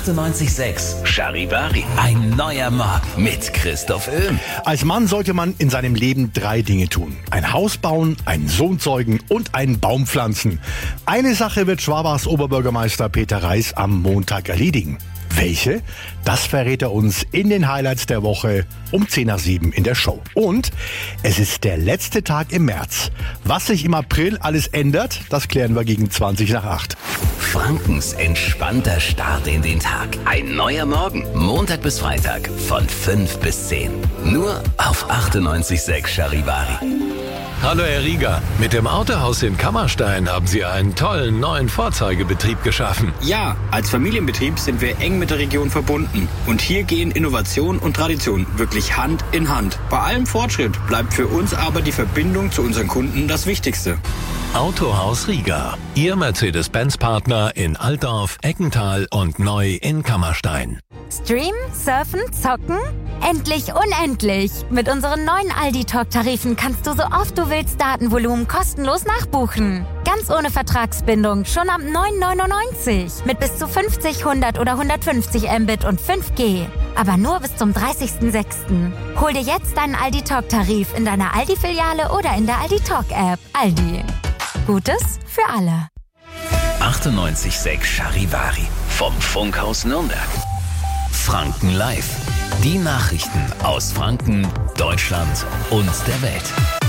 98.6 Charivari. Ein neuer Morgen mit Christoph Öhm. Als Mann sollte man in seinem Leben 3 Dinge tun. Ein Haus bauen, einen Sohn zeugen und einen Baum pflanzen. Eine Sache wird Schwabachs Oberbürgermeister Peter Reis am Montag erledigen. Welche? Das verrät er uns in den Highlights der Woche um 6:10 in der Show. Und es ist der letzte Tag im März. Was sich im April alles ändert, das klären wir gegen 7:20 Frankens entspannter Start in den Tag. Ein neuer Morgen, Montag bis Freitag von 5 bis 10. Nur auf 98.6 Charivari. Hallo Herr Rieger, mit dem Autohaus in Kammerstein haben Sie einen tollen neuen Vorzeigebetrieb geschaffen. Ja, als Familienbetrieb sind wir eng mit der Region verbunden. Und hier gehen Innovation und Tradition wirklich Hand in Hand. Bei allem Fortschritt bleibt für uns aber die Verbindung zu unseren Kunden das Wichtigste. Autohaus Rieger, Ihr Mercedes-Benz-Partner in Altdorf, Eckental und neu in Kammerstein. Streamen, surfen, zocken? Endlich unendlich! Mit unseren neuen Aldi-Talk-Tarifen kannst du so oft du willst Datenvolumen kostenlos nachbuchen. Ganz ohne Vertragsbindung, schon ab 9,99. Mit bis zu 50, 100 oder 150 Mbit und 5G. Aber nur bis zum 30.06. Hol dir jetzt deinen Aldi-Talk-Tarif in deiner Aldi-Filiale oder in der Aldi-Talk-App. Aldi. Gutes für alle. 98.6 Charivari. Vom Funkhaus Nürnberg. Franken Live. Die Nachrichten aus Franken, Deutschland und der Welt.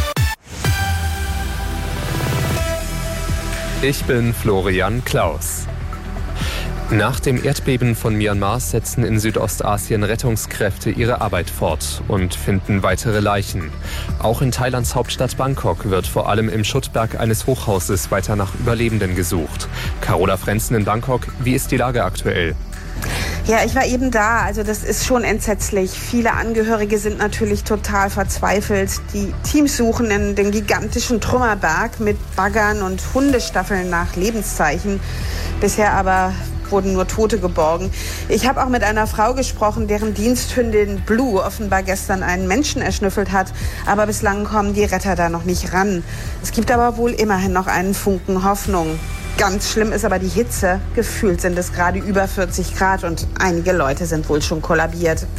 Ich bin Florian Klaus. Nach dem Erdbeben von Myanmar setzen in Südostasien Rettungskräfte ihre Arbeit fort und finden weitere Leichen. Auch in Thailands Hauptstadt Bangkok wird vor allem im Schuttberg eines Hochhauses weiter nach Überlebenden gesucht. Carola Frenzen in Bangkok, wie ist die Lage aktuell? Ja, ich war eben da. Also das ist schon entsetzlich. Viele Angehörige sind natürlich total verzweifelt. Die Teams suchen in den gigantischen Trümmerberg mit Baggern und Hundestaffeln nach Lebenszeichen. Bisher aber wurden nur Tote geborgen. Ich habe auch mit einer Frau gesprochen, deren Diensthündin Blue offenbar gestern einen Menschen erschnüffelt hat. Aber bislang kommen die Retter da noch nicht ran. Es gibt aber wohl immerhin noch einen Funken Hoffnung. Ganz schlimm ist aber die Hitze. Gefühlt sind es gerade über 40 Grad und einige Leute sind wohl schon kollabiert.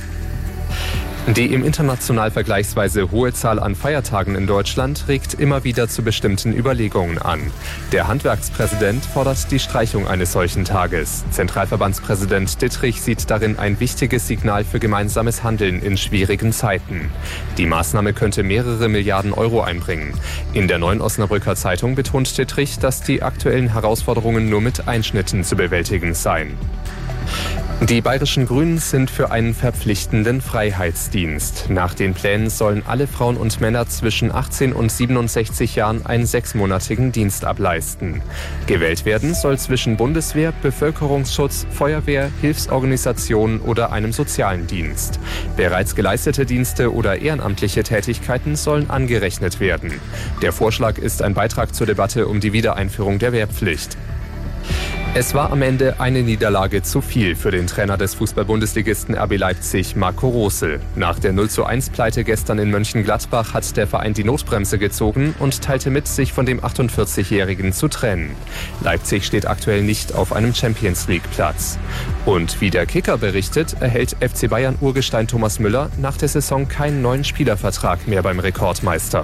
Die im international vergleichsweise hohe Zahl an Feiertagen in Deutschland regt immer wieder zu bestimmten Überlegungen an. Der Handwerkspräsident fordert die Streichung eines solchen Tages. Zentralverbandspräsident Dittrich sieht darin ein wichtiges Signal für gemeinsames Handeln in schwierigen Zeiten. Die Maßnahme könnte mehrere Milliarden Euro einbringen. In der Neuen Osnabrücker Zeitung betont Dittrich, dass die aktuellen Herausforderungen nur mit Einschnitten zu bewältigen seien. Die bayerischen Grünen sind für einen verpflichtenden Freiheitsdienst. Nach den Plänen sollen alle Frauen und Männer zwischen 18 und 67 Jahren einen 6-monatigen Dienst ableisten. Gewählt werden soll zwischen Bundeswehr, Bevölkerungsschutz, Feuerwehr, Hilfsorganisationen oder einem sozialen Dienst. Bereits geleistete Dienste oder ehrenamtliche Tätigkeiten sollen angerechnet werden. Der Vorschlag ist ein Beitrag zur Debatte um die Wiedereinführung der Wehrpflicht. Es war am Ende eine Niederlage zu viel für den Trainer des Fußball-Bundesligisten RB Leipzig, Marco Rosel. Nach der 0:1-Pleite gestern in Mönchengladbach hat der Verein die Notbremse gezogen und teilte mit, sich von dem 48-Jährigen zu trennen. Leipzig steht aktuell nicht auf einem Champions-League-Platz. Und wie der Kicker berichtet, erhält FC Bayern-Urgestein Thomas Müller nach der Saison keinen neuen Spielervertrag mehr beim Rekordmeister.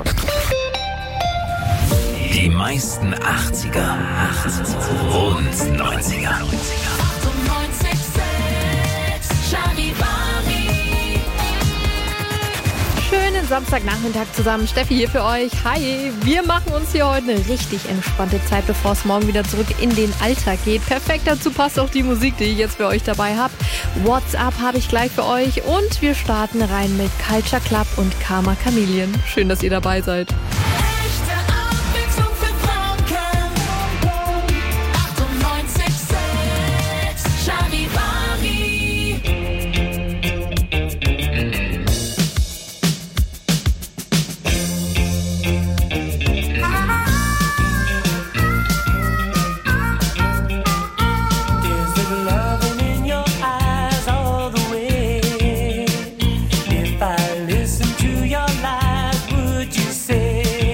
Die meisten 80er und 90er. Schönen Samstagnachmittag zusammen. Steffi hier für euch. Hi, wir machen uns hier heute eine richtig entspannte Zeit, bevor es morgen wieder zurück in den Alltag geht. Perfekt dazu passt auch die Musik, die ich jetzt für euch dabei habe. What's Up habe ich gleich für euch und wir starten rein mit Culture Club und Karma Chameleon. Schön, dass ihr dabei seid. If I listen to your lies, would you say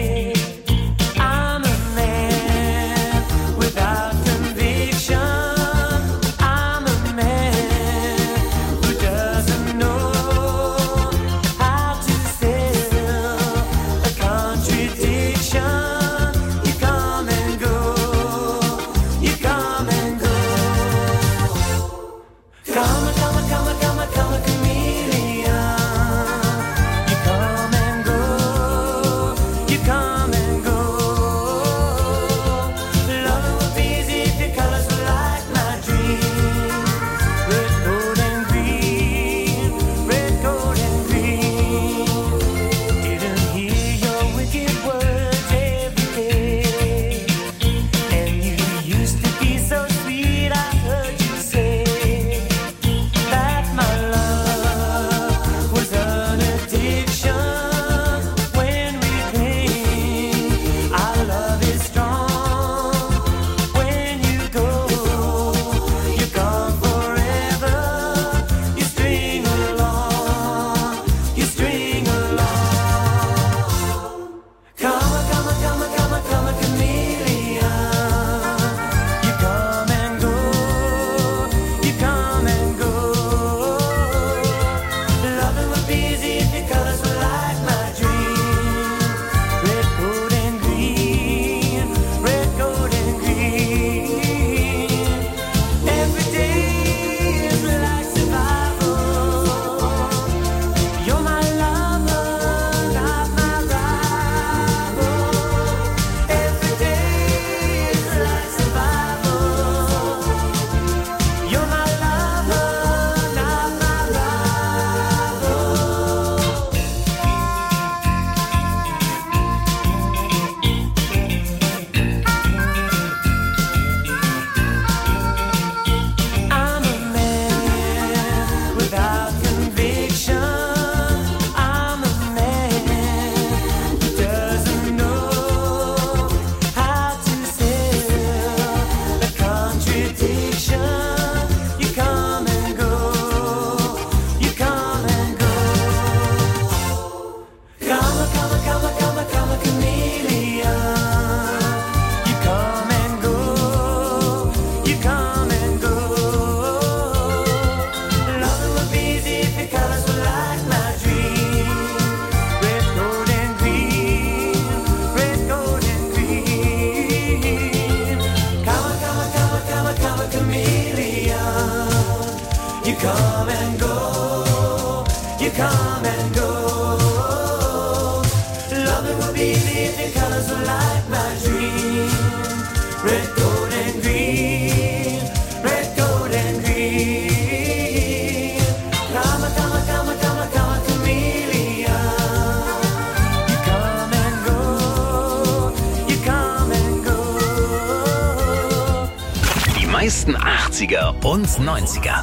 Die meisten 80er und 90er.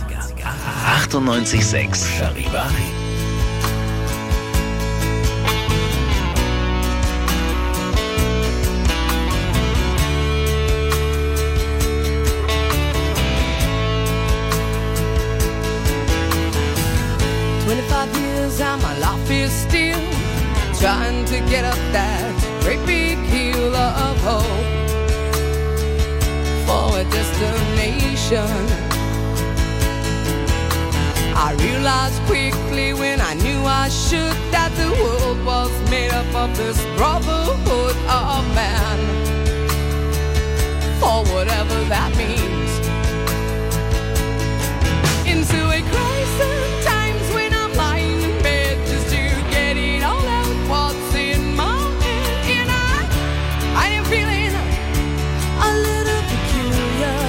98.6 Charivari. And my life is still trying to get up that great big hill of hope for a destination. I realized quickly when I knew I should that the world was made up of this brotherhood of man, for whatever that means. Into a crisis times when I'm lying in bed just to get it all out what's in my head. And I am feeling a little peculiar.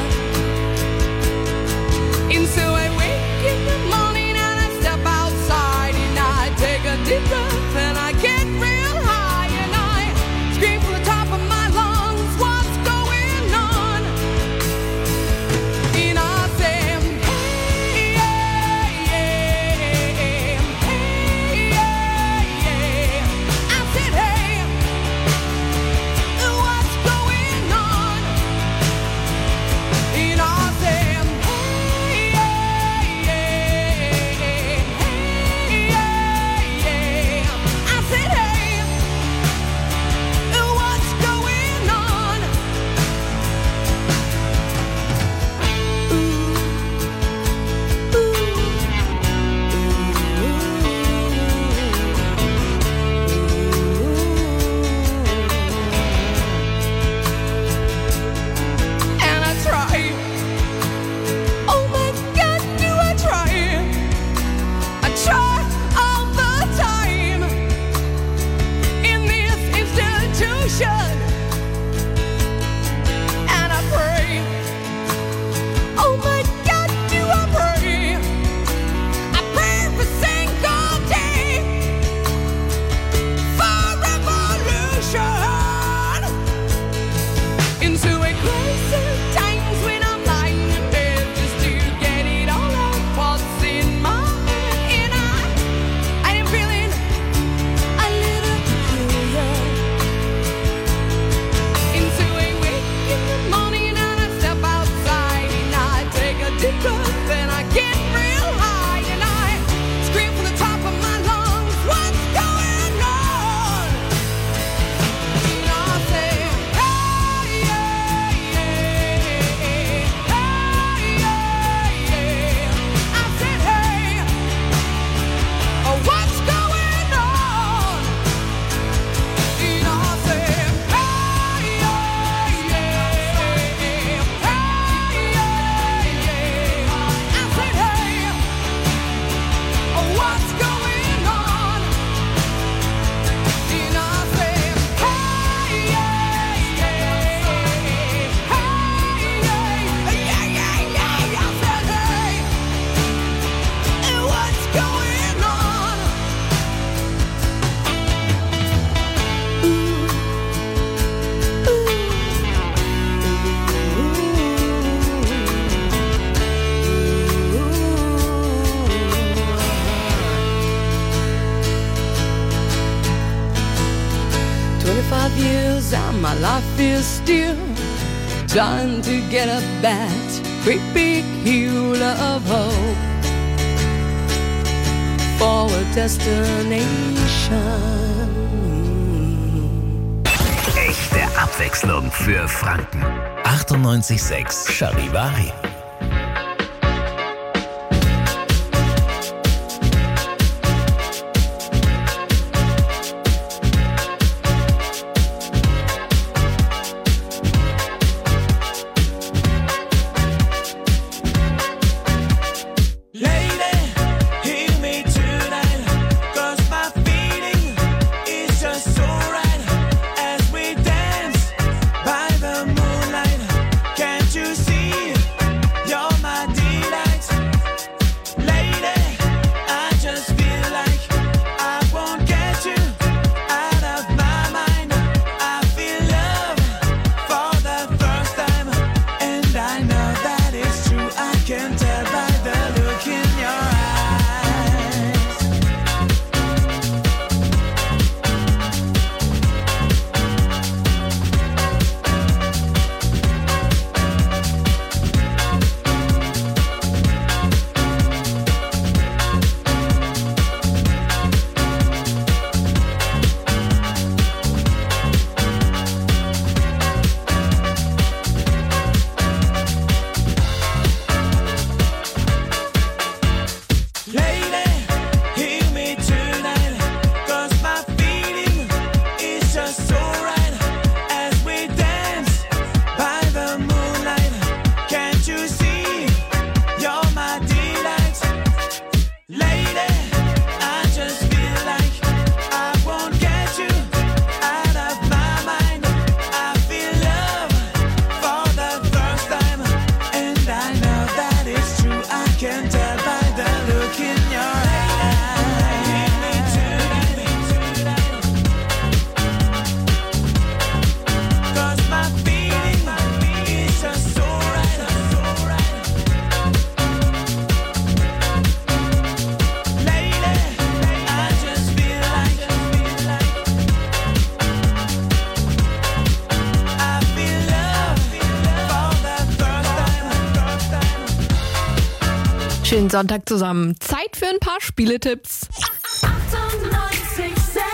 And so I wake in the morning and I step outside and I take a deep breath and I get real high and I scream from the top of my lungs, what's going on? And I say, hey, yeah, yeah, hey, yeah, yeah. I said, hey, what's going on? And I said, hey, yeah, yeah, hey, yeah, yeah. I said, hey, what's going on? And I try. Oh my God, do I try? I try all the time in this institution. And I pray. Oh my God, do I pray? I pray every single day for revolution. Into a crisis times when I'm lying in bed just to get it all out what's in my head. And I am feeling a little peculiar. Into a wake in the morning and I step outside and I take a deep breath and I get real high and I scream from the top of my lungs, what's going on? And I say, hey, yeah, yeah, hey, yeah, yeah. I said, hey, what's going on? And I said, hey, yeah, yeah, hey, yeah, yeah. I said, hey, what's going on? And I said, hey, yeah, yeah, hey, yeah, yeah, yeah. I said, hey, what's going on? "25 years and my life is still trying to get up that great big hill of hope for a destination. Echte Abwechslung für Franken. 98,6 Charivari. Schönen Sonntag zusammen. Zeit für ein paar Spieletipps. 98,6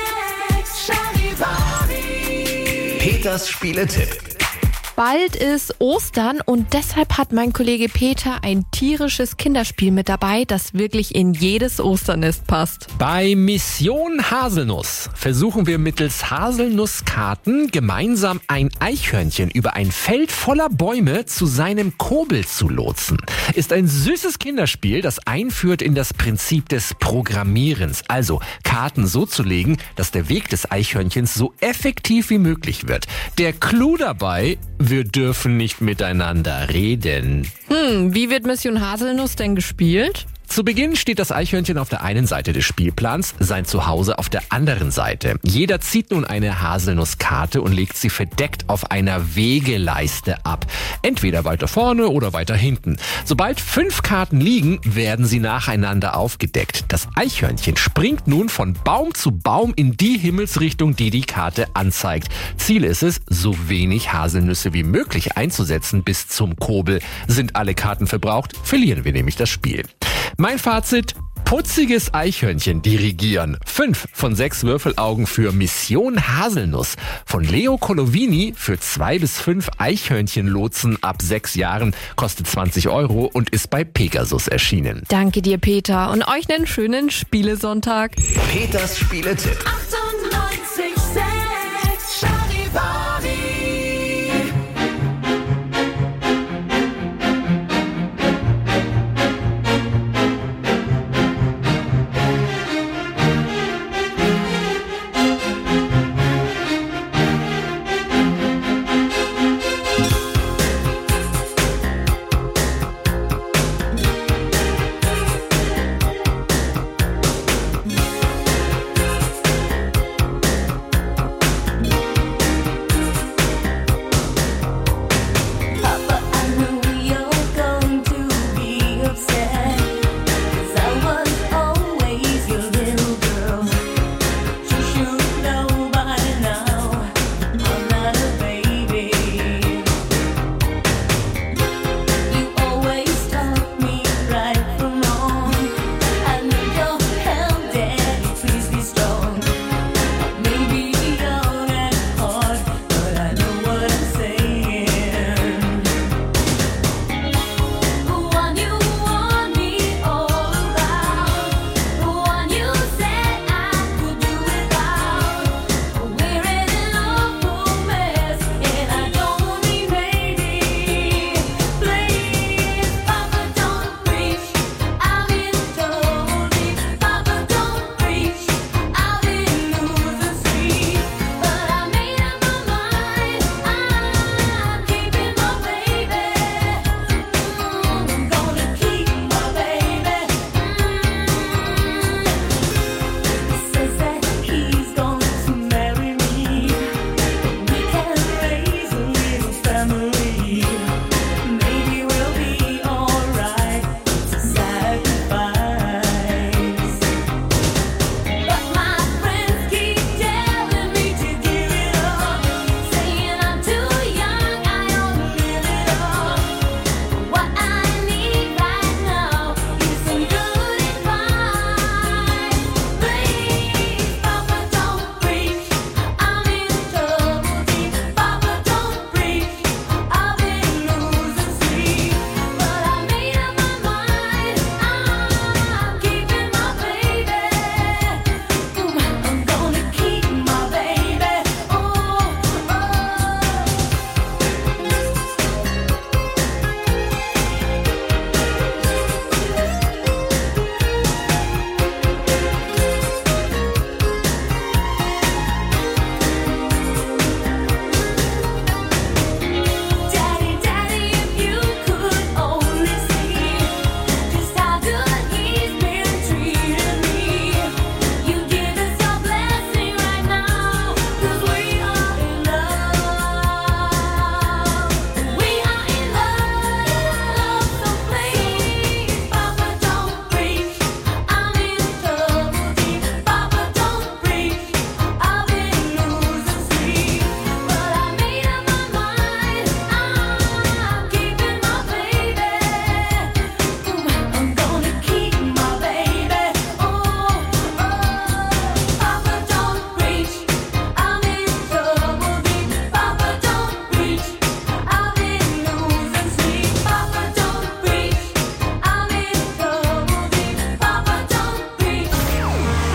Charivari. Peters Spieletipp. Bald ist Ostern und deshalb hat mein Kollege Peter ein tierisches Kinderspiel mit dabei, das wirklich in jedes Osternest passt. Bei Mission Haselnuss versuchen wir mittels Haselnusskarten gemeinsam ein Eichhörnchen über ein Feld voller Bäume zu seinem Kobel zu lotsen. Ist ein süßes Kinderspiel, das einführt in das Prinzip des Programmierens. Also Karten so zu legen, dass der Weg des Eichhörnchens so effektiv wie möglich wird. Der Clou dabei: wir dürfen nicht miteinander reden. Wie wird Mission Haselnuss denn gespielt? Zu Beginn steht das Eichhörnchen auf der einen Seite des Spielplans, sein Zuhause auf der anderen Seite. Jeder zieht nun eine Haselnusskarte und legt sie verdeckt auf einer Wegeleiste ab. Entweder weiter vorne oder weiter hinten. Sobald 5 Karten liegen, werden sie nacheinander aufgedeckt. Das Eichhörnchen springt nun von Baum zu Baum in die Himmelsrichtung, die die Karte anzeigt. Ziel ist es, so wenig Haselnüsse wie möglich einzusetzen bis zum Kobel. Sind alle Karten verbraucht, verlieren wir nämlich das Spiel. Mein Fazit: putziges Eichhörnchen dirigieren. 5 von 6 Würfelaugen für Mission Haselnuss. Von Leo Colovini für 2 bis 5 Eichhörnchenlotsen ab 6 Jahren. Kostet 20 € und ist bei Pegasus erschienen. Danke dir, Peter, und euch einen schönen Spielesonntag. Peters Spieletipp. 98,6 Charivari.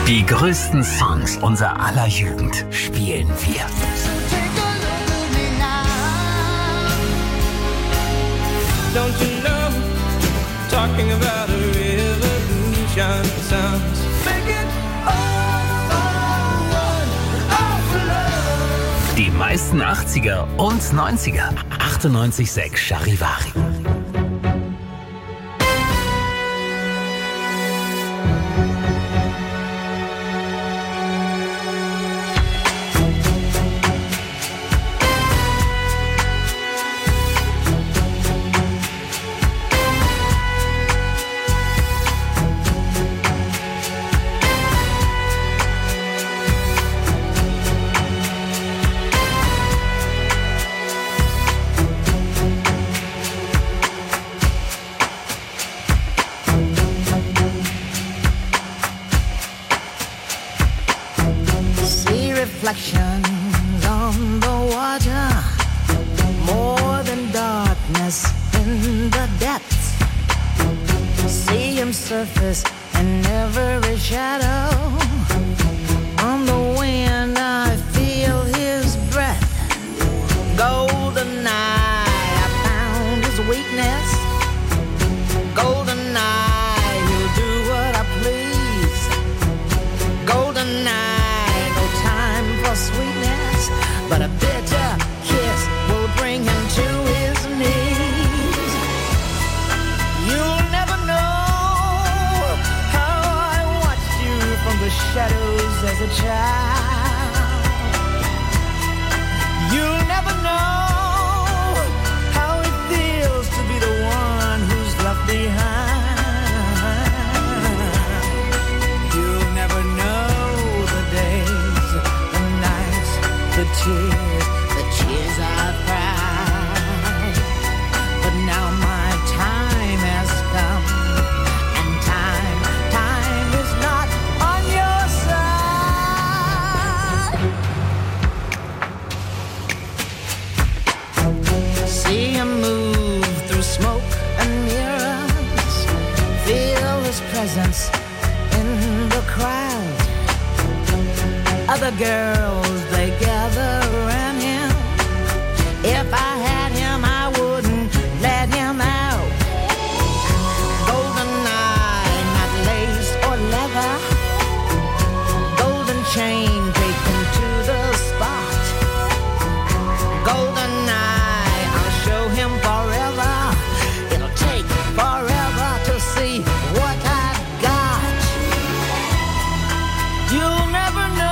Die größten Songs unserer aller Jugend spielen wir. Don't you know, talking about a revolution sounds. Make it all for one, all for love. Die meisten 80er und 90er. 98,6 Charivari. Reflections on the water, more than darkness in the depths. See him surface in every shadow. On the wind I feel his breath. Golden eye, I found his weakness. Golden eye, he'll do what I please. Golden eye, sweetness, but a bitter kiss will bring him to his knees. You'll never know how I watched you from the shadows as a child. You'll never know how it feels to be the one who's left behind. You'll never know the days, the tears I've cried. But now my time has come, and time is not on your side. See him move through smoke and mirrors, feel his presence in the crowd. Other girls, they gather around him. If I had him, I wouldn't let him out. Golden eye, not lace or leather. Golden chain taken to the spot. Golden eye, I'll show him forever. It'll take forever to see what I've got. You'll never know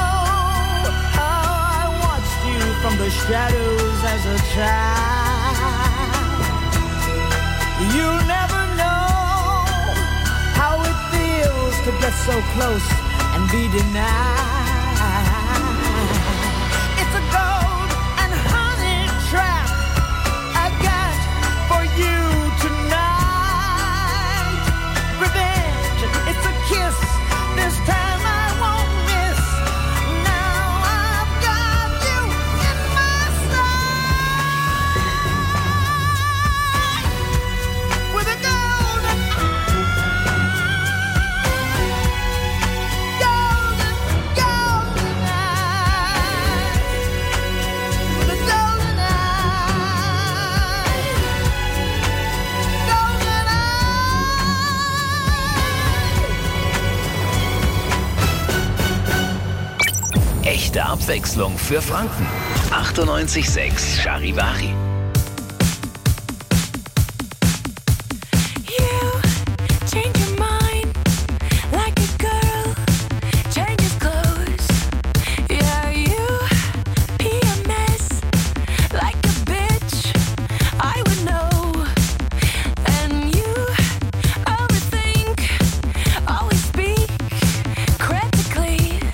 from the shadows as a child. You'll never know how it feels to get so close and be denied. It's a gold and honey trap I got for you tonight. Revenge, it's a kiss, this time I won't miss. Echte Abwechslung für Franken. 98,6 Charivari.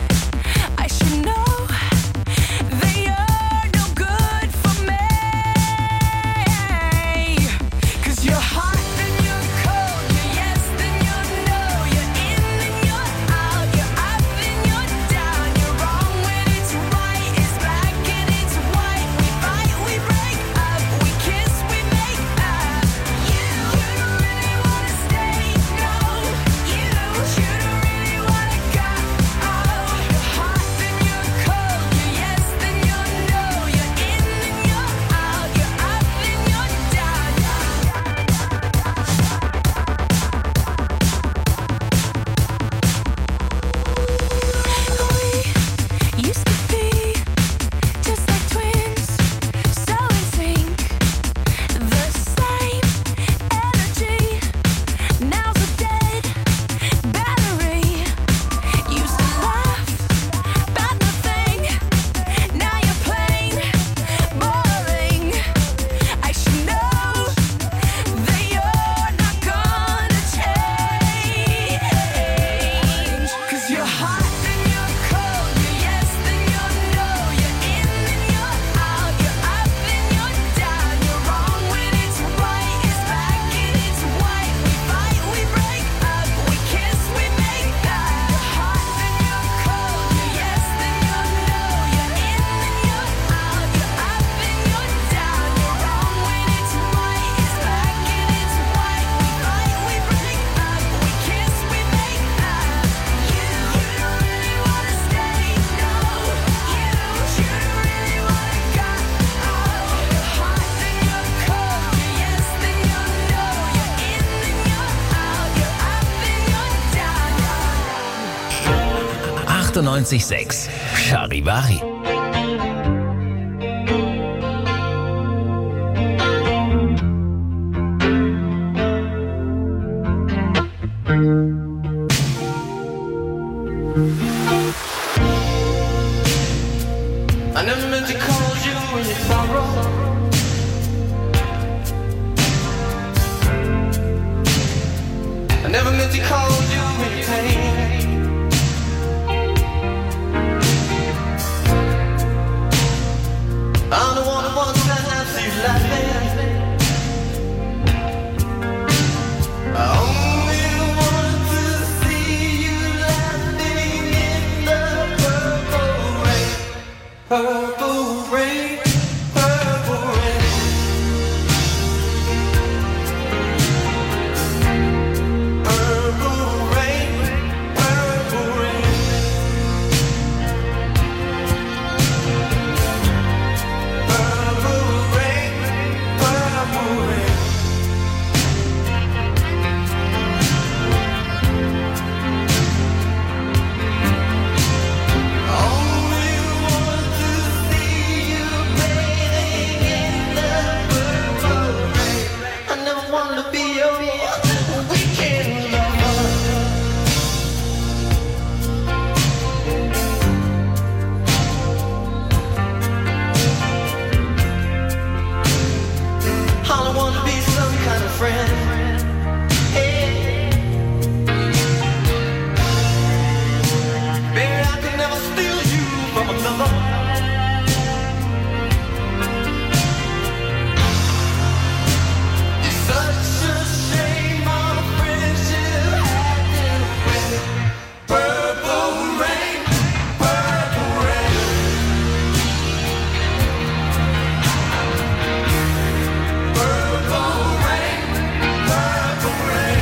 They are no good for me. 98.6 Charivari. I never meant to call you when you sorrow. I never meant to call you when you pain. I'm the one who wants to see you laughing. I only want to see you laughing in the purple rain. Purple rain, purple rain. Purple rain, purple rain. Purple rain, purple rain. Only want to see you bathing in the purple rain. I never wanted to be your weekend lover. All I want to be some kind of friend. Hey. Baby, I could never steal you from another. It's such a shame our friendship had to end. Purple rain, purple rain. Purple rain, purple rain.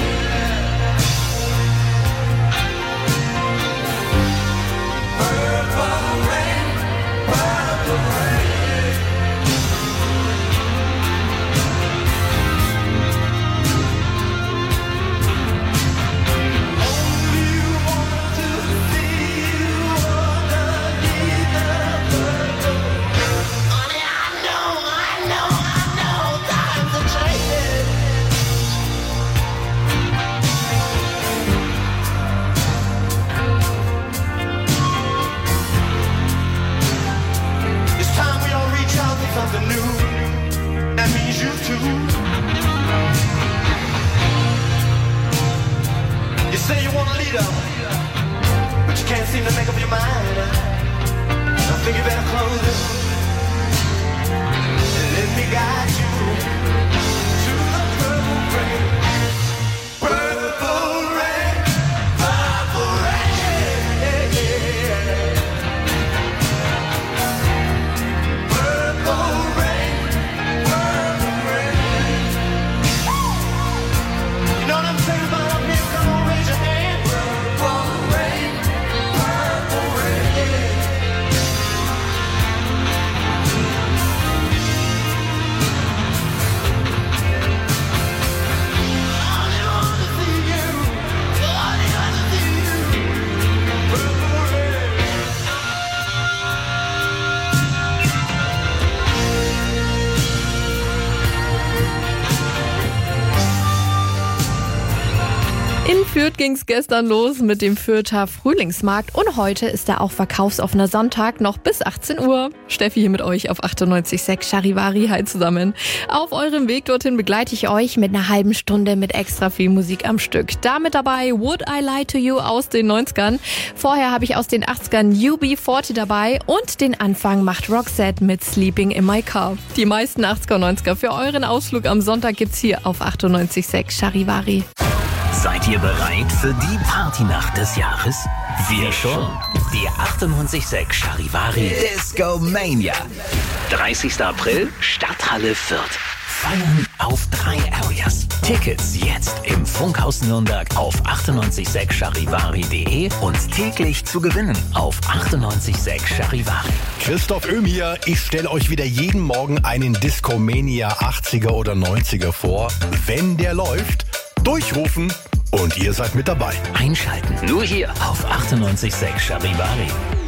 Purple rain, purple rain. Only want to see you underneath the purple rain. Honey, I know, times are changing. It's time we all reach out for something new. That means you too. You say you want a leader, but you can't seem to make up your mind. I think you better close it and let me guide you to the purple rain. Purple rain, purple rain. Purple rain, purple rain. You know what I'm saying about up here? Come on, raise your hand. Purple rain, purple rain. In Fürth ging's gestern los mit dem Fürther Frühlingsmarkt und heute ist da auch verkaufsoffener Sonntag noch bis 18 Uhr. Steffi hier mit euch auf 98.6 Charivari. Hi zusammen. Auf eurem Weg dorthin begleite ich euch mit einer halben Stunde mit extra viel Musik am Stück. Da mit dabei Would I Lie to You aus den 90ern. Vorher habe ich aus den 80ern UB40 dabei und den Anfang macht Roxette mit Sleeping in My Car. Die meisten 80er und 90er für euren Ausflug am Sonntag gibt's hier auf 98.6 Charivari. Seid ihr bereit für die Partynacht des Jahres? Wir schon. Die 98.6 Charivari Disco Mania. 30. April, Stadthalle Fürth. Feiern auf 3 Areas. Tickets jetzt im Funkhaus Nürnberg auf 986charivari.de und täglich zu gewinnen auf 98.6 Charivari. Christoph Öhm hier. Ich stelle euch wieder jeden Morgen einen Discomania 80er oder 90er vor. Wenn der läuft, durchrufen Und ihr seid mit dabei. Einschalten. Nur hier auf 98.6 Charivari.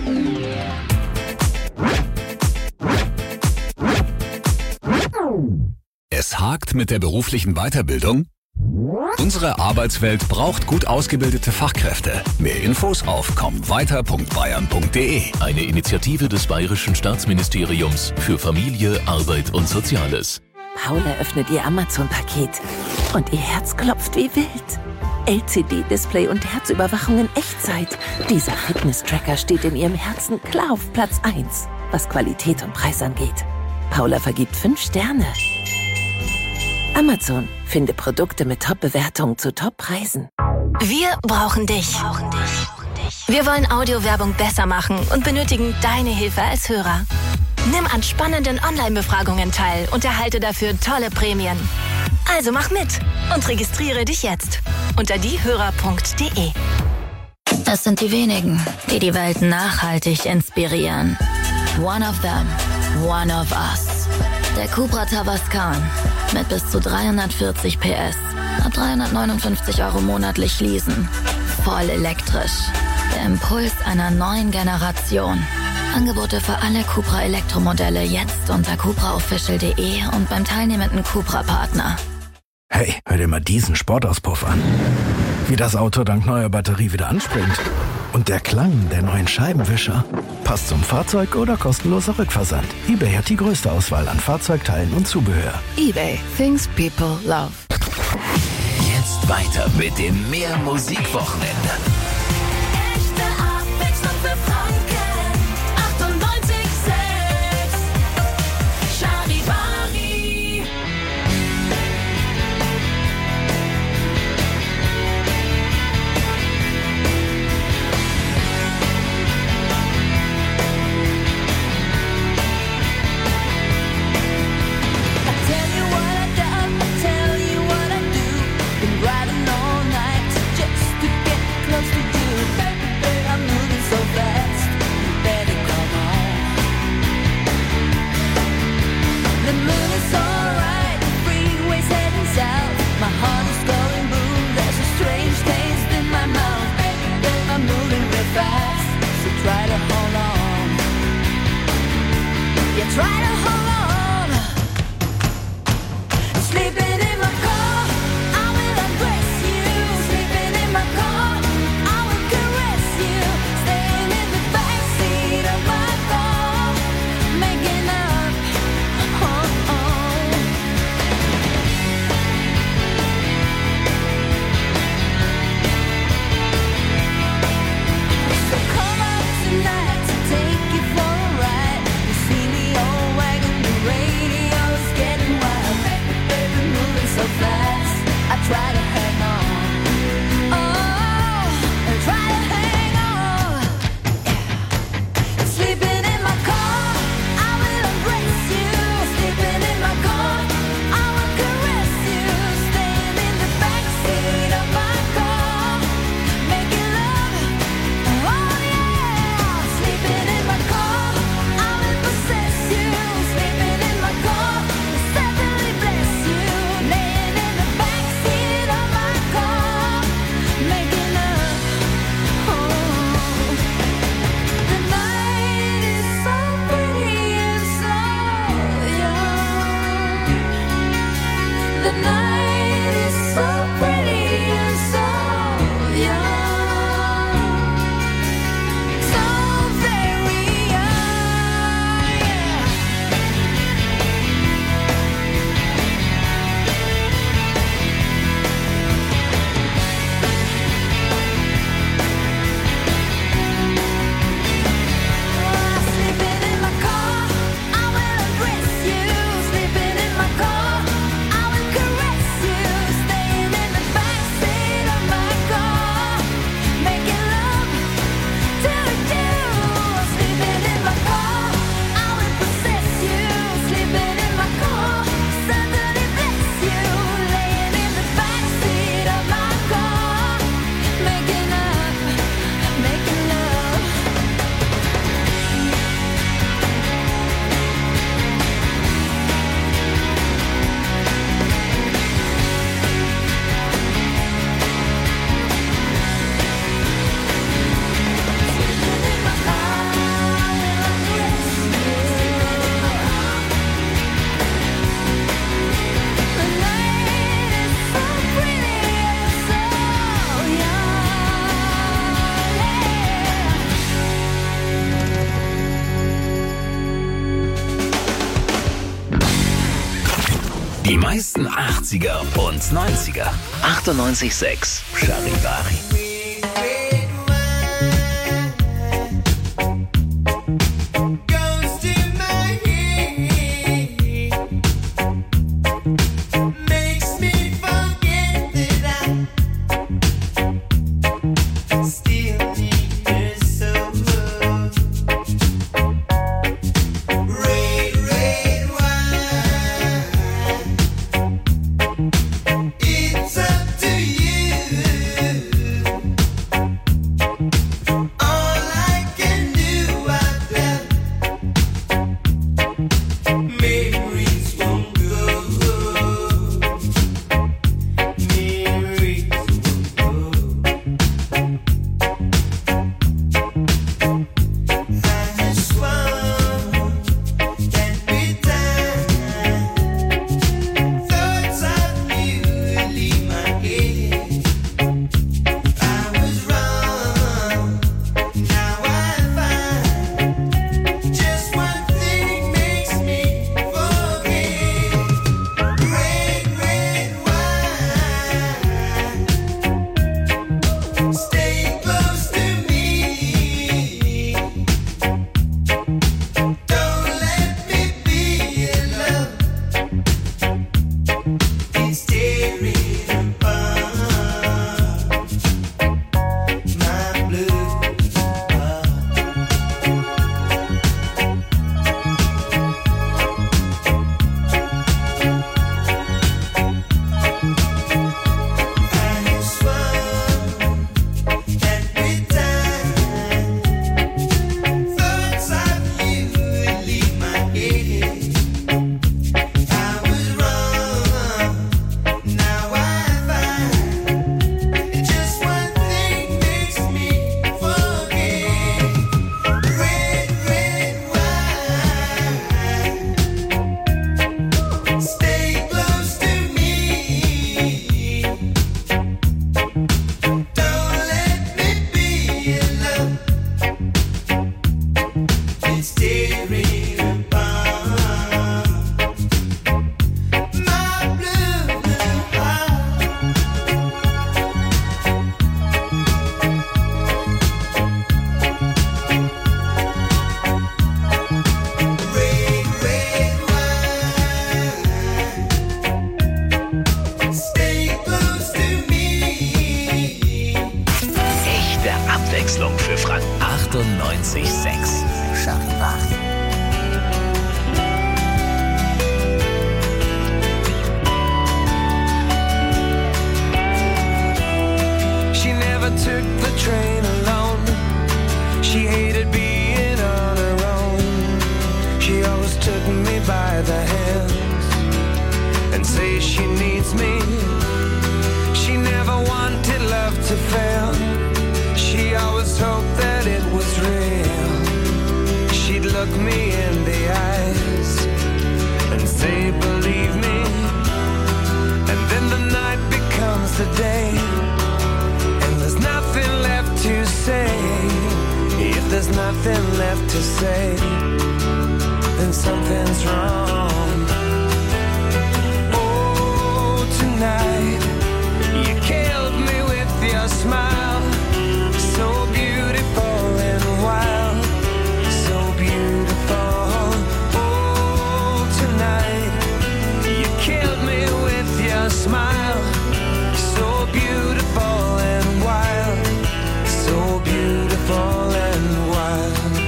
Es hakt mit der beruflichen Weiterbildung? Unsere Arbeitswelt braucht gut ausgebildete Fachkräfte. Mehr Infos auf kommweiter.bayern.de. Eine Initiative des Bayerischen Staatsministeriums für Familie, Arbeit und Soziales. Paula öffnet ihr Amazon-Paket und ihr Herz klopft wie wild. LCD-Display und Herzüberwachung in Echtzeit. Dieser Fitness-Tracker steht in ihrem Herzen klar auf Platz 1, was Qualität und Preis angeht. Paula vergibt 5 Sterne. Amazon. Finde Produkte mit Top-Bewertungen zu Top-Preisen. Wir brauchen dich. Wir wollen Audiowerbung besser machen und benötigen deine Hilfe als Hörer. Nimm an spannenden Online-Befragungen teil und erhalte dafür tolle Prämien. Also mach mit und registriere dich jetzt unter diehörer.de. Es sind die wenigen, die die Welt nachhaltig inspirieren. One of them, one of us. Der Cupra Tavascan mit bis zu 340 PS. Ab 359 € monatlich leasen. Voll elektrisch. Der Impuls einer neuen Generation. Angebote für alle Cupra Elektromodelle jetzt unter cupraofficial.de und beim teilnehmenden Cupra-Partner. Hey, hör dir mal diesen Sportauspuff an. Wie das Auto dank neuer Batterie wieder anspringt. Und der Klang der neuen Scheibenwischer. Passt zum Fahrzeug oder kostenloser Rückversand. eBay hat die größte Auswahl an Fahrzeugteilen und Zubehör. eBay. Things people love. Jetzt weiter mit dem Mehr Musikwochenende. Echte Abwechslung für Franken. 98.6 Charivari. Close meisten 80er und 90er. 98,6 Charivari. Für Frank 98,6 Charivari. She never took the train alone. She hated being on her own. She always took me by the hands and say she needs me. She never wanted love to fail. She always hoped that it was real. She'd look me in the eyes and say, believe me. And then the night becomes the day, and there's nothing left to say. If there's nothing left to say, then something's wrong. Oh, tonight you killed me with your smile. So beautiful and wild, so beautiful. Oh, tonight you killed me with your smile. So beautiful and wild, so beautiful and wild.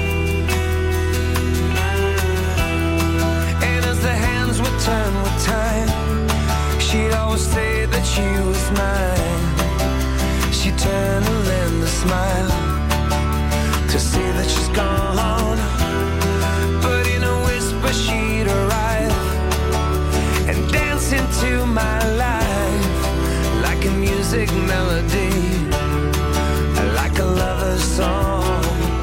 And as the hands would turn with time, she'd always say that she was mine. She'd turn and lend a smile to see that she's gone. But in a whisper she'd arrive and dance into my life like a music melody, like a lover's song.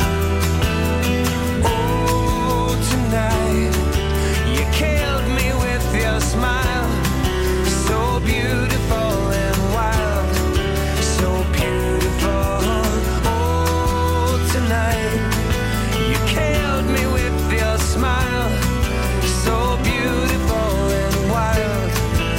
Oh, tonight you killed me with your smile. So beautiful and wild, so beautiful. Oh, tonight you killed me with your smile. So beautiful and wild,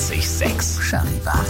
98,6 Charivari.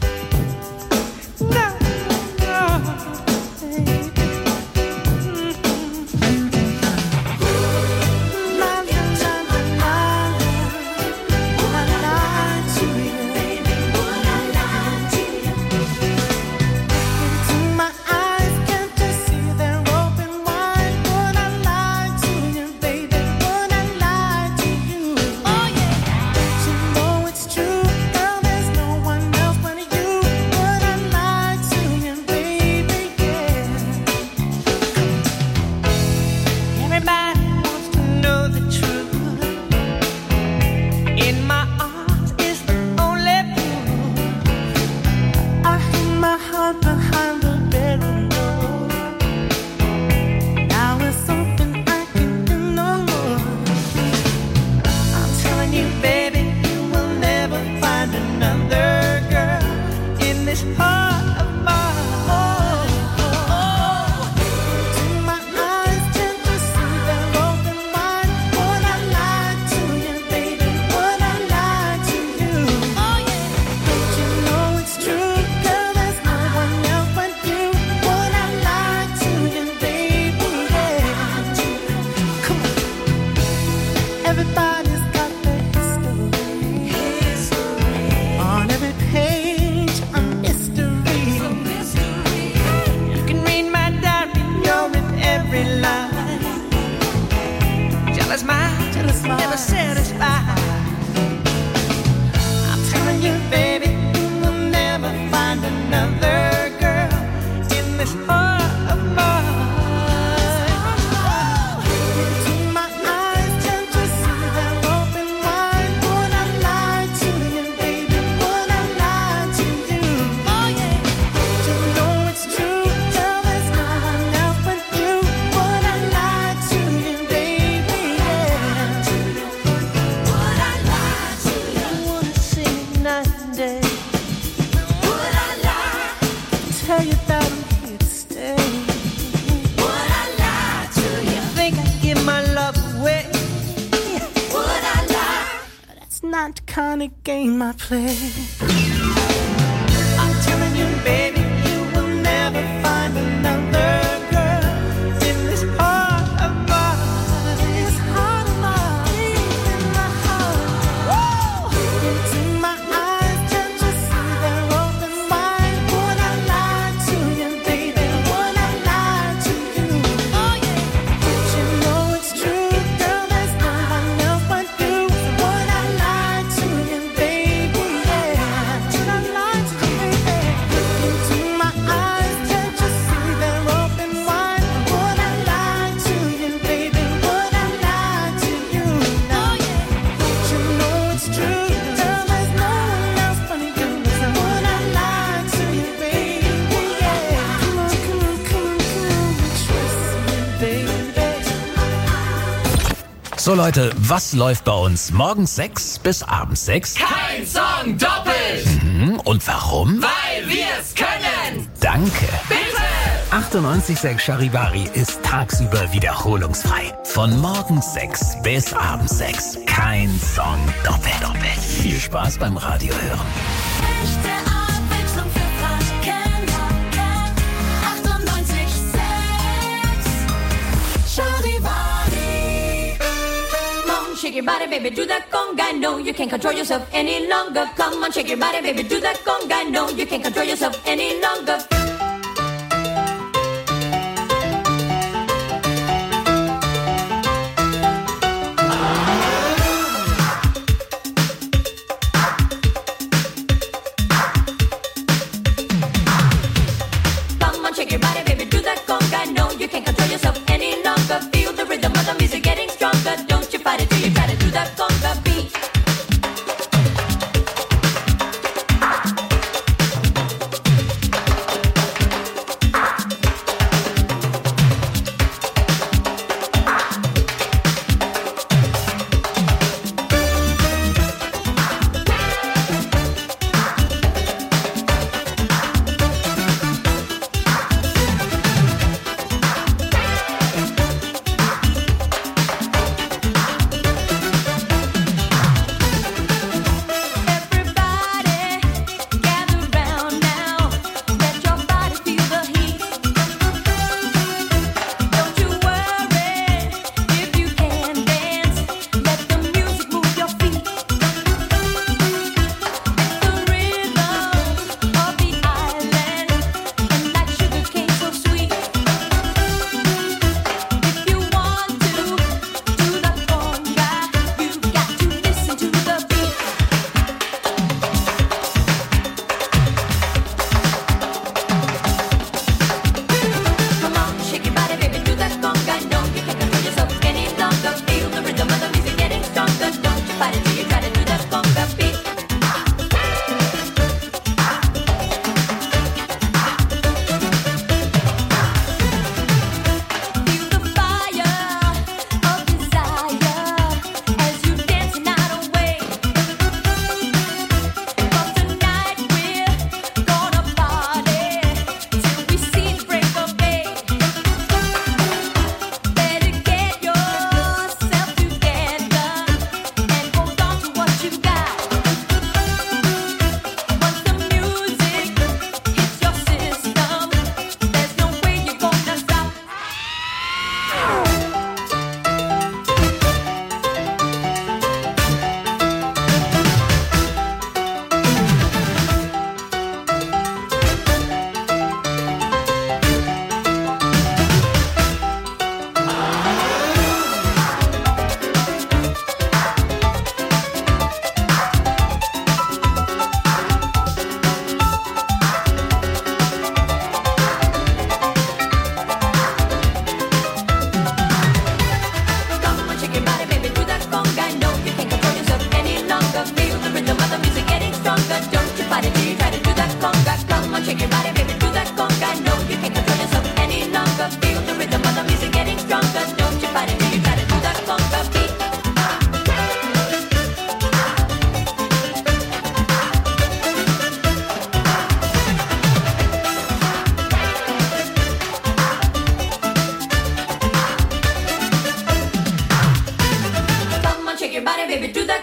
Not the kind of game I play. I'm telling you, baby, you will never find another girl in this heart of mine. This heart of mine, in my heart. Woo! Into my eyes, can't you see they're open wide? Would I lie to you, baby? Would I lie to you? Oh yeah. Don't you know it's true, girl? There's no one else but you. Would I lie to you, baby? Yeah. Would I lie to you, baby? Into my eyes, can't you see they're open wide? Would I lie to you, baby? Would I lie to you? Oh yeah. Don't you know it's true, girl? There's no one else but you. So would I lie to you, baby? Yeah. Come on, come on, come on, come on. Trust me, baby. So Leute, was läuft bei uns morgens 6 bis abends 6? Kein Song doppelt! Und warum? Weil wir's können! Danke. Bitte! 98,6 Charivari ist tagsüber wiederholungsfrei. Von morgens 6 bis abends 6. Kein Song doppelt. Viel Spaß beim Radio hören. Echte Abwechslung für Franken. 98,6 Charivari. Come on, shake your body, baby, do that conga. No, you can't control yourself any longer. Come on, shake your body, baby, do that conga. No, you can't control yourself any longer. Come on, shake your body, baby, do that conga. No, you can't control yourself any longer. Feel the rhythm of the music getting stronger. Don't you fight it till you try to do that conga beat.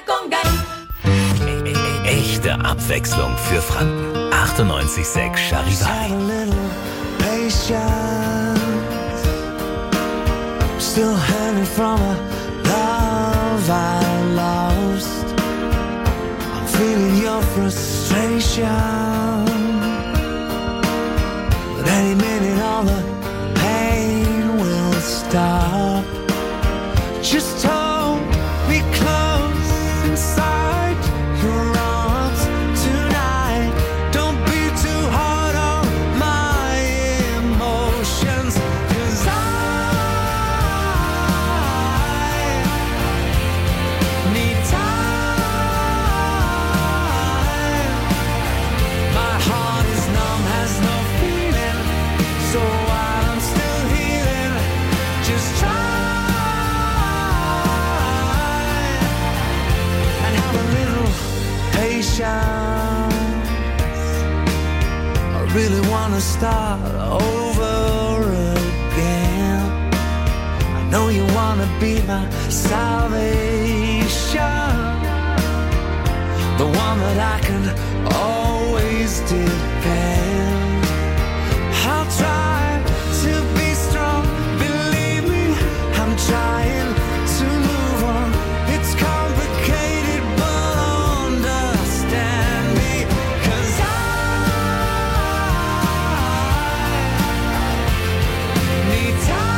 conga. Echte Abwechslung für Franken. 98,6 Charivari. Still hanging from a love I lost. I'm feeling your frustration, but any minute all the pain will stop. Just hold me close inside your arms tonight. Don't be too hard on my emotions, 'cause I need time. My heart is numb, has no feeling, so while I'm still healing, just try and have a little patience. I really wanna start over again. I know you wanna be my salvation, the one that I can always depend. I'll try to be strong, believe me, I'm trying to move on. It's complicated, but understand me, 'cause I need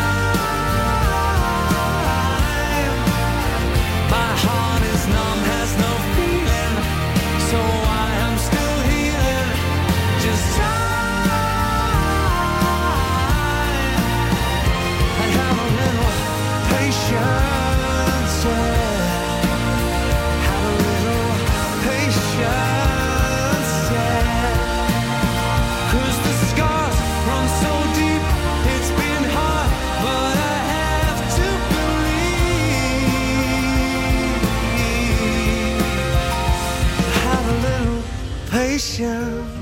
time. My heart is numb, has no feeling, so I am still healing. Just try and have a little patience, yeah. Have a little patience, yeah. 'Cause the scars run so deep, it's been hard, but I have to believe. Have a little patience.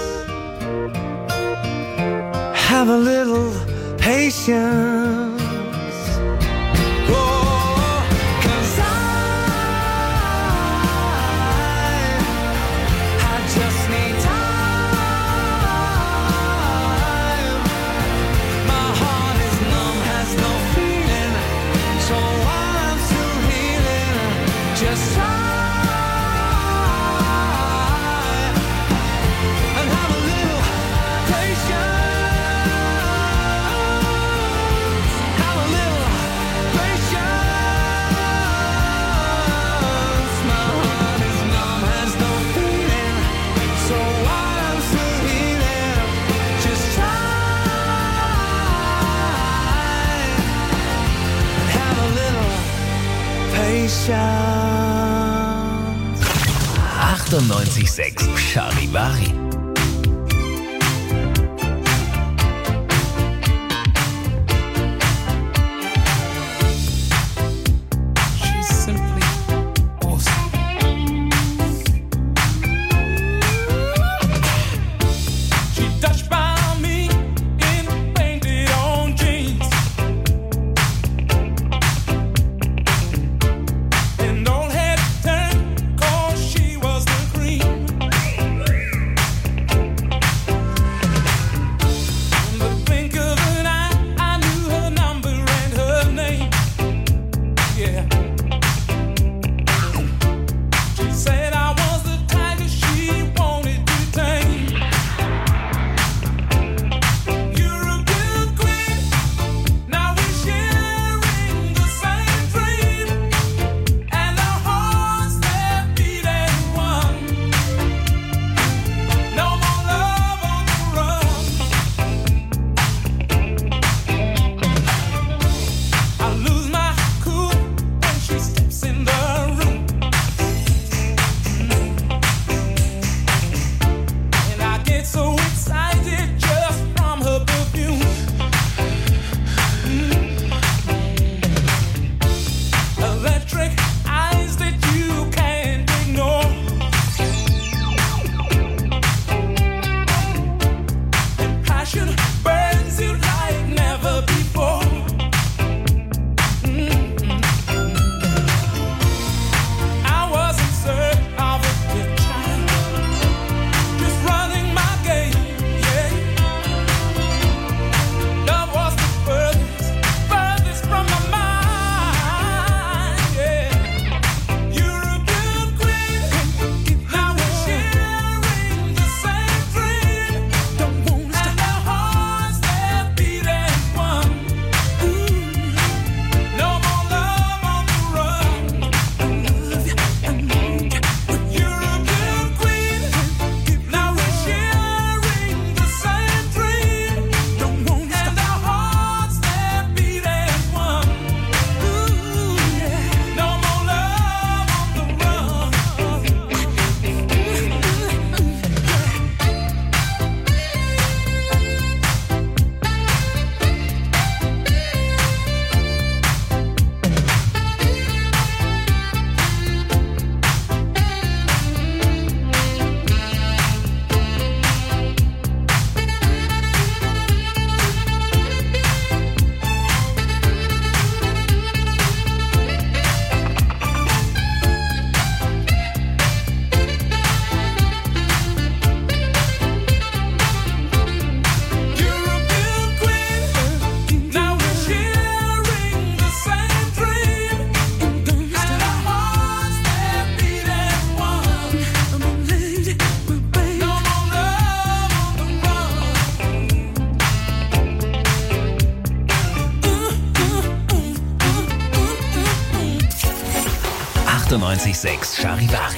Have a little patience. Oh, 'cause I just need time. My heart is numb, has no feeling, so I'm still healing. Just try and have a little patience. Have a little patience. My heart is numb, has no feeling, so I'm still healing. Just try and have a little patience. 98,6 Charivari. She's simply awesome. She touched by me in painted on jeans, and don't hesitate, 'cause she was the cream. 98.6 Charivari.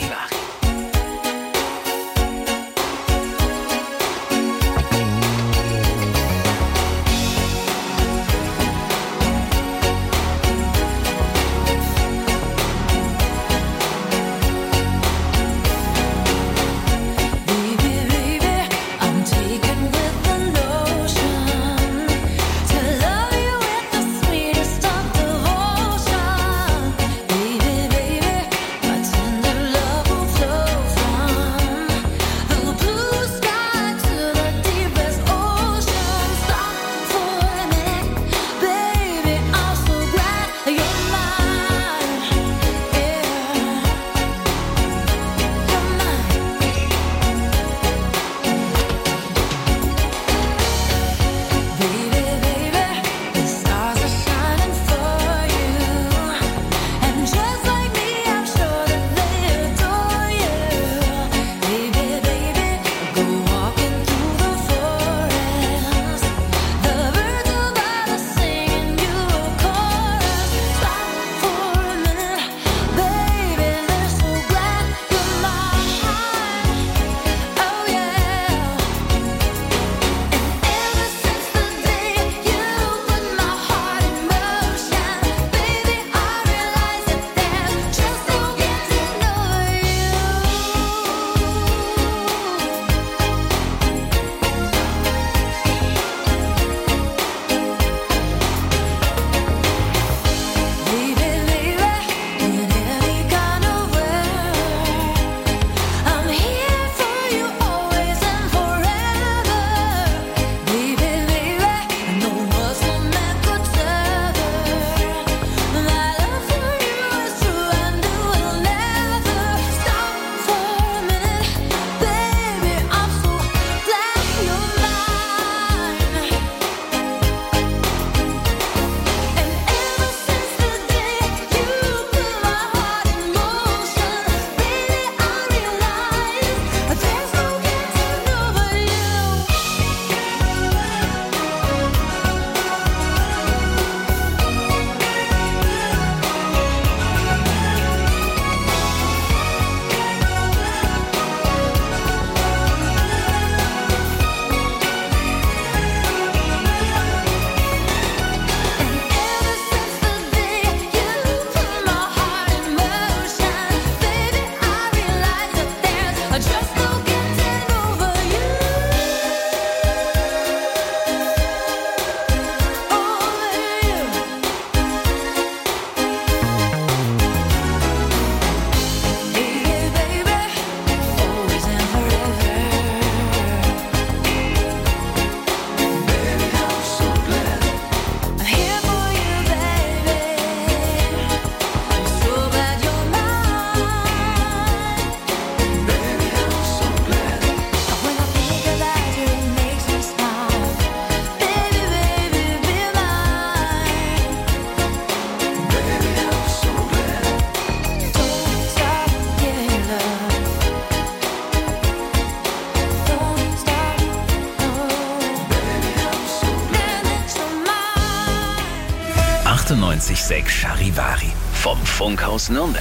Charivari vom Funkhaus Nürnberg.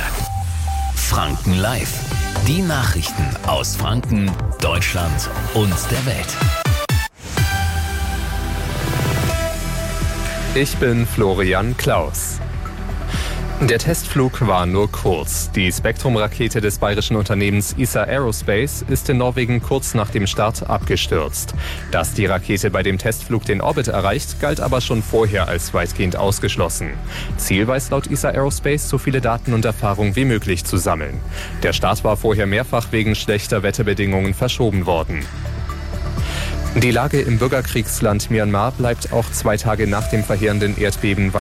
Franken Live. Die Nachrichten aus Franken, Deutschland und der Welt. Ich bin Florian Klaus. Der Testflug war nur kurz. Die Spektrum-Rakete des bayerischen Unternehmens ESA Aerospace ist in Norwegen kurz nach dem Start abgestürzt. Dass die Rakete bei dem Testflug den Orbit erreicht, galt aber schon vorher als weitgehend ausgeschlossen. Ziel war es laut ESA Aerospace, so viele Daten und Erfahrung wie möglich zu sammeln. Der Start war vorher mehrfach wegen schlechter Wetterbedingungen verschoben worden. Die Lage im Bürgerkriegsland Myanmar bleibt auch 2 Tage nach dem verheerenden Erdbeben